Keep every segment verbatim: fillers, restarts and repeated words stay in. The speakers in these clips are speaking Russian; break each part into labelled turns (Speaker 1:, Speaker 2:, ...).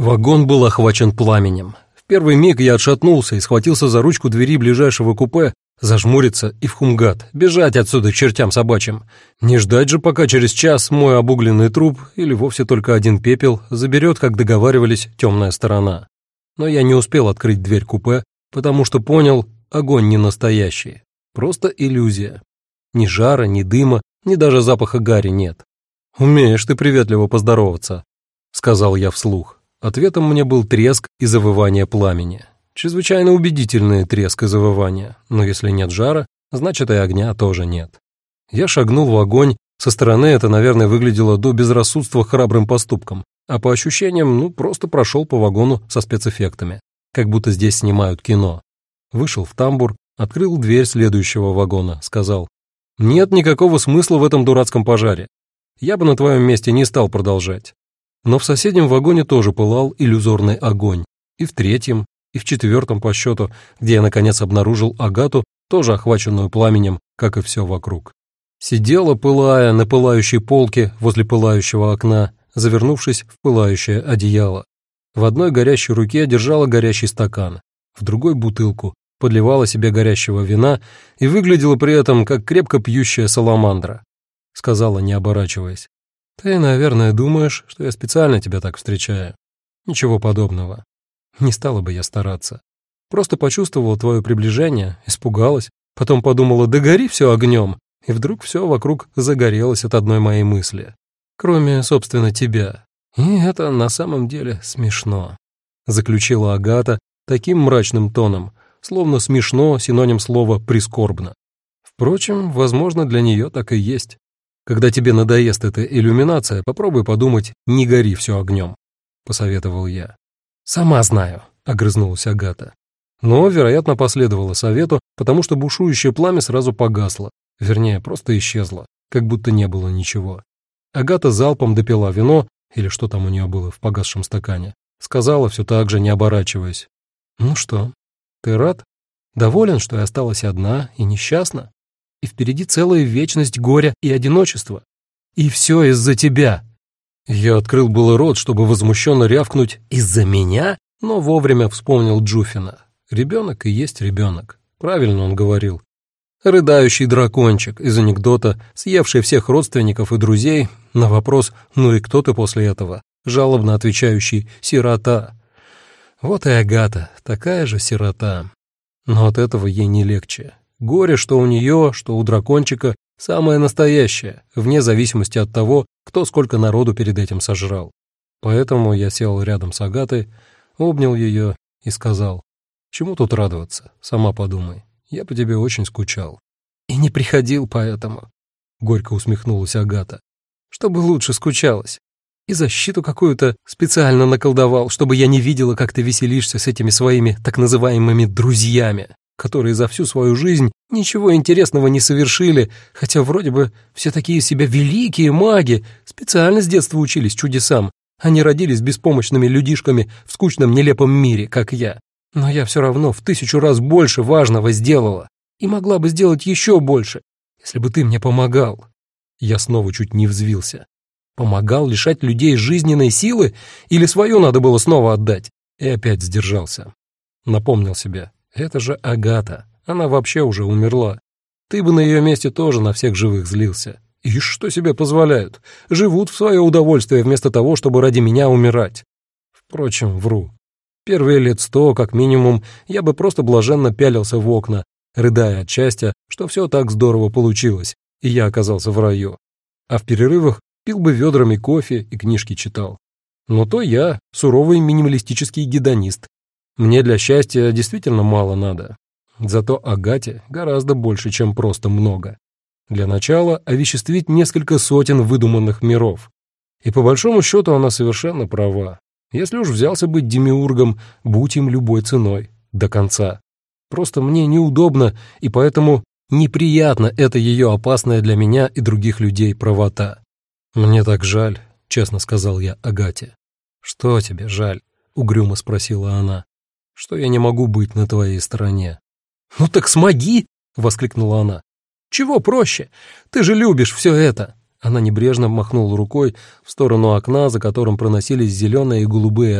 Speaker 1: Вагон был охвачен пламенем. В первый миг я отшатнулся и схватился за ручку двери ближайшего купе, зажмуриться и в Хумгат, бежать отсюда к чертям собачьим. Не ждать же, пока через час мой обугленный труп или вовсе только один пепел заберет, как договаривались, темная сторона. Но я не успел открыть дверь купе, потому что понял, огонь не настоящий, просто иллюзия. Ни жара, ни дыма, ни даже запаха гари нет. «Умеешь ты приветливо поздороваться», — сказал я вслух. Ответом мне был треск и завывание пламени. Чрезвычайно убедительный треск и завывание, но если нет жара, значит и огня тоже нет. Я шагнул в огонь, со стороны это, наверное, выглядело до безрассудства храбрым поступком, а по ощущениям, ну, просто прошел по вагону со спецэффектами, как будто здесь снимают кино. Вышел в тамбур, открыл дверь следующего вагона, сказал: «Нет никакого смысла в этом дурацком пожаре. Я бы на твоем месте не стал продолжать». Но в соседнем вагоне тоже пылал иллюзорный огонь, и в третьем, и в четвертом по счету, где я, наконец, обнаружил Агату, тоже охваченную пламенем, как и все вокруг. Сидела, пылая, на пылающей полке возле пылающего окна, завернувшись в пылающее одеяло. В одной горящей руке держала горящий стакан, в другой — бутылку, подливала себе горящего вина и выглядела при этом, как крепко пьющая саламандра. Сказала, не оборачиваясь: «Ты, наверное, думаешь, что я специально тебя так встречаю. Ничего подобного. Не стала бы я стараться. Просто почувствовала твое приближение, испугалась, потом подумала: да гори все огнем, и вдруг все вокруг загорелось от одной моей мысли. Кроме, собственно, тебя. И это на самом деле смешно», — заключила Агата таким мрачным тоном, словно смешно — синоним слова «прискорбно». Впрочем, возможно, для нее так и есть. Когда тебе надоест эта иллюминация, попробуй подумать: не гори все огнем, — посоветовал я. «Сама знаю», — огрызнулась Агата. Но, вероятно, последовала совету, потому что бушующее пламя сразу погасло, вернее, просто исчезло, как будто не было ничего. Агата залпом допила вино, или что там у нее было в погасшем стакане, сказала все так же, не оборачиваясь: «Ну что, ты рад? Доволен, что я осталась одна и несчастна? И впереди целая вечность горя и одиночества. И все из-за тебя». Я открыл было рот, чтобы возмущенно рявкнуть: «Из-за меня?», но вовремя вспомнил Джуфина. Ребенок и есть ребенок. Правильно он говорил. Рыдающий дракончик из анекдота, съевший всех родственников и друзей, на вопрос «ну и кто ты после этого?», жалобно отвечающий «сирота». Вот и Агата, такая же сирота. Но от этого ей не легче. Горе, что у нее, что у дракончика, самое настоящее, вне зависимости от того, кто сколько народу перед этим сожрал. Поэтому я сел рядом с Агатой, обнял ее и сказал: «Чему тут радоваться? Сама подумай. Я по тебе очень скучал». «И не приходил поэтому», — горько усмехнулась Агата. «Чтобы лучше скучалось. И защиту какую-то специально наколдовал, чтобы я не видела, как ты веселишься с этими своими так называемыми друзьями, которые за всю свою жизнь ничего интересного не совершили, хотя вроде бы все такие из себя великие маги, специально с детства учились чудесам, а не родились беспомощными людишками в скучном нелепом мире, как я. Но я все равно в тысячу раз больше важного сделала и могла бы сделать еще больше, если бы ты мне помогал». Я снова чуть не взвился. Помогал лишать людей жизненной силы или свою надо было снова отдать? И опять сдержался. Напомнил себе: это же Агата, она вообще уже умерла. Ты бы на ее месте тоже на всех живых злился. И что себе позволяют? Живут в свое удовольствие вместо того, чтобы ради меня умирать. Впрочем, вру. Первые лет сто, как минимум, я бы просто блаженно пялился в окна, рыдая от счастья, что все так здорово получилось, и я оказался в раю. А в перерывах пил бы ведрами кофе и книжки читал. Но то я, суровый минималистический гедонист. Мне для счастья действительно мало надо. Зато Агате гораздо больше, чем просто много. Для начала овеществить несколько сотен выдуманных миров. И по большому счету она совершенно права. Если уж взялся быть демиургом, будь им любой ценой, до конца. Просто мне неудобно, и поэтому неприятно эта ее опасная для меня и других людей правота. «Мне так жаль», — честно сказал я Агате. «Что тебе жаль?» — угрюмо спросила она. «Что я не могу быть на твоей стороне». «Ну так смоги!» — воскликнула она. «Чего проще? Ты же любишь все это!» Она небрежно махнула рукой в сторону окна, за которым проносились зеленые и голубые огни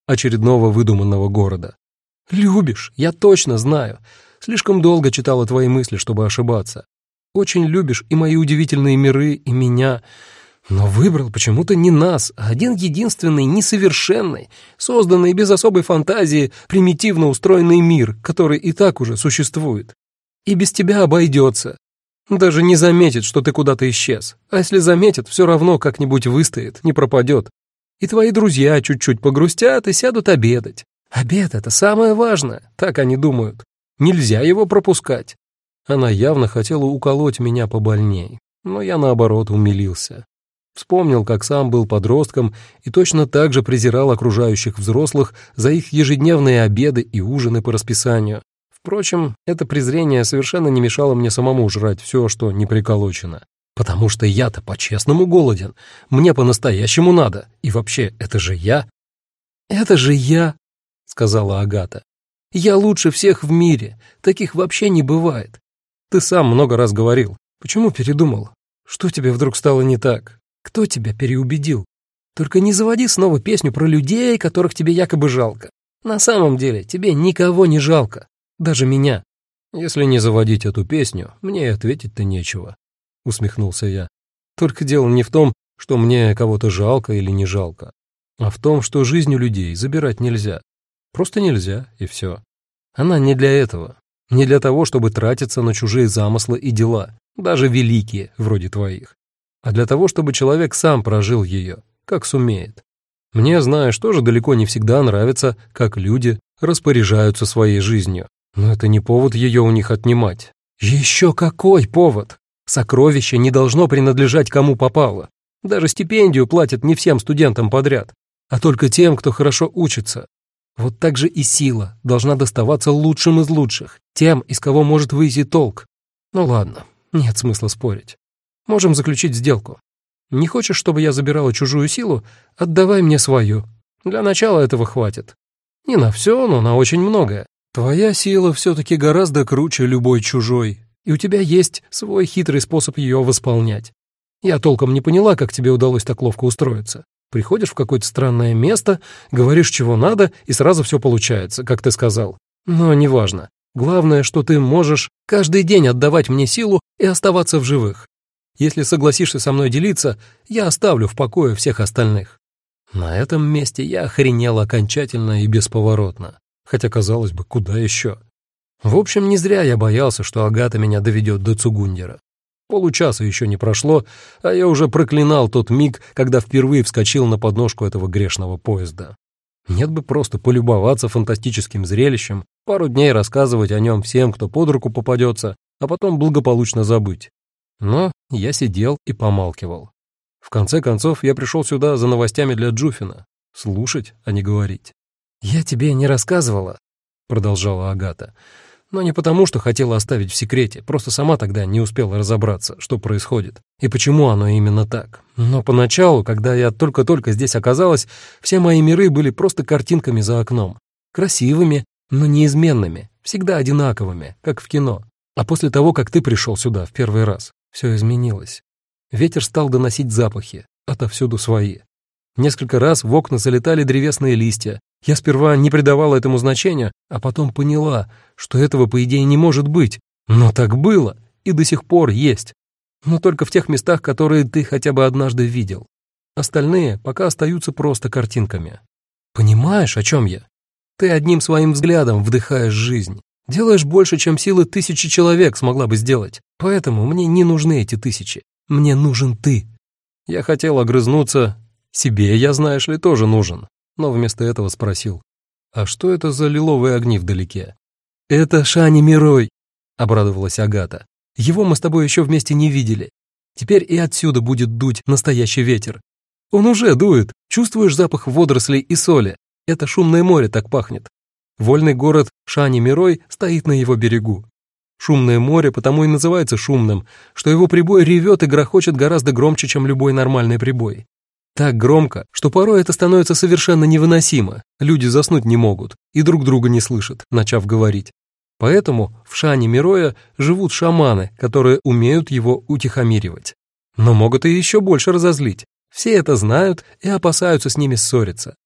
Speaker 1: очередного выдуманного города. Любишь, я точно знаю. Слишком долго читала твои мысли, чтобы ошибаться. Очень любишь и мои удивительные миры, и меня. Но выбрал почему-то не нас, а один единственный, несовершенный, созданный без особой фантазии, примитивно устроенный мир, который и так уже существует. И без тебя обойдется. Даже не заметит, что ты куда-то исчез. А если заметит, все равно как-нибудь выстоит, не пропадет. И твои друзья чуть-чуть погрустят и сядут обедать. Обед — это самое важное, так они думают. Нельзя его пропускать. Она явно хотела уколоть меня побольней, но я, наоборот, умилился. Вспомнил, как сам был подростком и точно так же презирал окружающих взрослых за их ежедневные обеды и ужины по расписанию. Впрочем, это презрение совершенно не мешало мне самому жрать все, что не приколочено. Потому что я-то по-честному голоден, мне по-настоящему надо, и вообще, это же я. «Это же я», — сказала Агата. «Я лучше всех в мире, таких вообще не бывает. Ты сам много раз говорил. Почему передумал? Что тебе вдруг стало не так? Кто тебя переубедил? Только не заводи снова песню про людей, которых тебе якобы жалко. На самом деле тебе никого не жалко, даже меня». «Если не заводить эту песню, мне и ответить-то нечего», — усмехнулся я. «Только дело не в том, что мне кого-то жалко или не жалко, а в том, что жизнь у людей забирать нельзя. Просто нельзя, и все. Она не для этого, не для того, чтобы тратиться на чужие замыслы и дела, даже великие, вроде твоих, а для того, чтобы человек сам прожил ее, как сумеет. Мне, знаешь, тоже далеко не всегда нравится, как люди распоряжаются своей жизнью, но это не повод ее у них отнимать. Еще какой повод? Сокровище не должно принадлежать кому попало. Даже стипендию платят не всем студентам подряд, а только тем, кто хорошо учится. Вот так же и сила должна доставаться лучшим из лучших, тем, из кого может выйти толк. Ну ладно, нет смысла спорить. Можем заключить сделку. Не хочешь, чтобы я забирала чужую силу? Отдавай мне свою. Для начала этого хватит. Не на все, но на очень многое. Твоя сила все-таки гораздо круче любой чужой, и у тебя есть свой хитрый способ ее восполнять. Я толком не поняла, как тебе удалось так ловко устроиться. Приходишь в какое-то странное место, говоришь, чего надо, и сразу все получается, как ты сказал. Но неважно. Главное, что ты можешь каждый день отдавать мне силу и оставаться в живых. Если согласишься со мной делиться, я оставлю в покое всех остальных». На этом месте я охренел окончательно и бесповоротно. Хотя, казалось бы, куда еще? В общем, не зря я боялся, что Агата меня доведет до Цугундера. Получаса еще не прошло, а я уже проклинал тот миг, когда впервые вскочил на подножку этого грешного поезда. Нет бы просто полюбоваться фантастическим зрелищем, пару дней рассказывать о нем всем, кто под руку попадется, а потом благополучно забыть. Но я сидел и помалкивал. В конце концов, я пришел сюда за новостями для Джуфина. Слушать, а не говорить. «Я тебе не рассказывала», — продолжала Агата, «но не потому, что хотела оставить в секрете, просто сама тогда не успела разобраться, что происходит и почему оно именно так. Но поначалу, когда я только-только здесь оказалась, все мои миры были просто картинками за окном. Красивыми, но неизменными, всегда одинаковыми, как в кино. А после того, как ты пришел сюда в первый раз, все изменилось. Ветер стал доносить запахи, отовсюду свои. Несколько раз в окна залетали древесные листья. Я сперва не придавала этому значения, а потом поняла, что этого, по идее, не может быть. Но так было и до сих пор есть. Но только в тех местах, которые ты хотя бы однажды видел. Остальные пока остаются просто картинками. Понимаешь, о чем я? Ты одним своим взглядом вдыхаешь жизнь. Делаешь больше, чем силы тысячи человек смогла бы сделать. Поэтому мне не нужны эти тысячи. Мне нужен ты. Я хотел огрызнуться. Себе я, знаешь ли, тоже нужен. Но вместо этого спросил. А что это за лиловые огни вдалеке? Это Шани Мирой, обрадовалась Агата. Его мы с тобой еще вместе не видели. Теперь и отсюда будет дуть настоящий ветер. Он уже дует. Чувствуешь запах водорослей и соли? Это шумное море так пахнет. Вольный город Шани Мирой стоит на его берегу. Шумное море потому и называется шумным, что его прибой ревет и грохочет гораздо громче, чем любой нормальный прибой. Так громко, что порой это становится совершенно невыносимо. Люди заснуть не могут и друг друга не слышат, начав говорить. Поэтому в Шани Мироя живут шаманы, которые умеют его утихомиривать. Но могут и еще больше разозлить. Все это знают и опасаются с ними ссориться.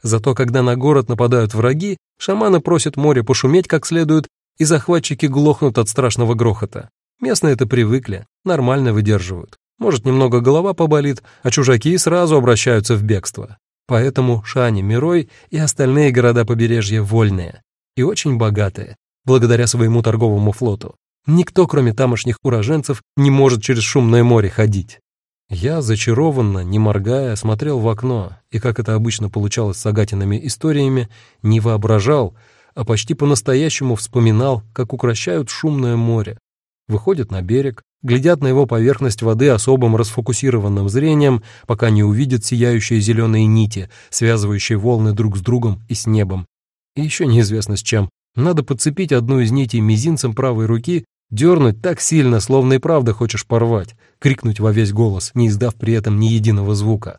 Speaker 1: Зато когда на город нападают враги, шаманы просят море пошуметь как следует, и захватчики глохнут от страшного грохота. Местные это привыкли, нормально выдерживают. Может, немного голова поболит, а чужаки сразу обращаются в бегство. Поэтому Шани, Мирой и остальные города побережья вольные и очень богатые, благодаря своему торговому флоту. Никто, кроме тамошних уроженцев, не может через шумное море ходить. Я зачарованно, не моргая, смотрел в окно, и, как это обычно получалось с Агатиными историями, не воображал, а почти по-настоящему вспоминал, как укрощают шумное море. Выходят на берег, глядят на его поверхность воды особым расфокусированным зрением, пока не увидят сияющие зеленые нити, связывающие волны друг с другом и с небом. И еще неизвестно с чем. Надо подцепить одну из нитей мизинцем правой руки, дернуть так сильно, словно и правда хочешь порвать, крикнуть во весь голос, не издав при этом ни единого звука.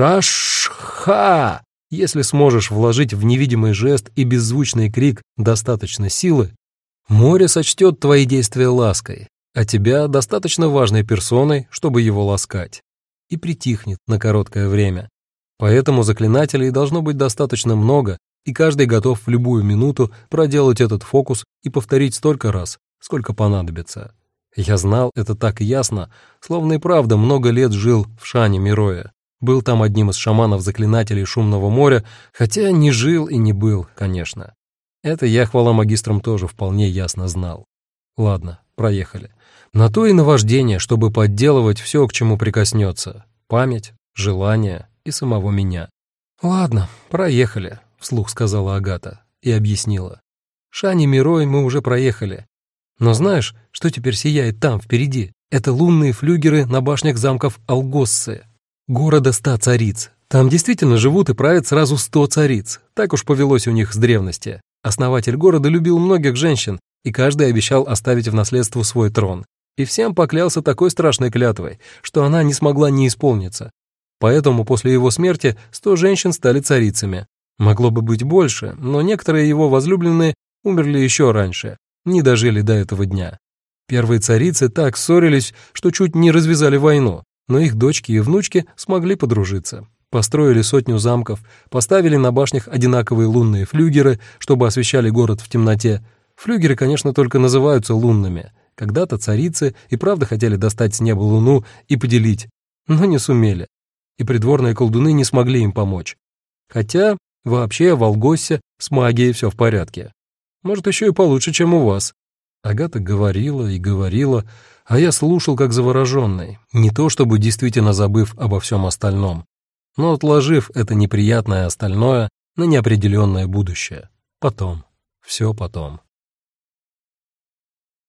Speaker 1: «Шаш-ха!» Если сможешь вложить в невидимый жест и беззвучный крик достаточно силы, море сочтет твои действия лаской, а тебя достаточно важной персоной, чтобы его ласкать, и притихнет на короткое время. Поэтому заклинателей должно быть достаточно много, и каждый готов в любую минуту проделать этот фокус и повторить столько раз, сколько понадобится. Я знал это так ясно, словно и правда много лет жил в Шане Мирое. Был там одним из шаманов-заклинателей шумного моря, хотя не жил и не был, конечно. Это я, хвала магистрам, тоже вполне ясно знал. Ладно, проехали. На то и наваждение, чтобы подделывать все, к чему прикоснется. Память, желание и самого меня. «Ладно, проехали», — вслух сказала Агата и объяснила. «Шани Мирой мы уже проехали. Но знаешь, что теперь сияет там, впереди? Это лунные флюгеры на башнях замков Алгоссы, города ста цариц. Там действительно живут и правят сразу сто цариц. Так уж повелось у них с древности. Основатель города любил многих женщин, и каждый обещал оставить в наследство свой трон. И всем поклялся такой страшной клятвой, что она не смогла не исполниться. Поэтому после его смерти сто женщин стали царицами. Могло бы быть больше, но некоторые его возлюбленные умерли еще раньше, не дожили до этого дня. Первые царицы так ссорились, что чуть не развязали войну, но их дочки и внучки смогли подружиться. Построили сотню замков, поставили на башнях одинаковые лунные флюгеры, чтобы освещали город в темноте. Флюгеры, конечно, только называются лунными. Когда-то царицы и правда хотели достать с неба луну и поделить, но не сумели. И придворные колдуны не смогли им помочь. Хотя вообще в Алгоссе с магией все в порядке. Может, еще и получше, чем у вас. Агата говорила и говорила, а я слушал как завороженный, не то чтобы действительно забыв обо всем остальном, но отложив это неприятное остальное на неопределенное будущее. Потом, все потом.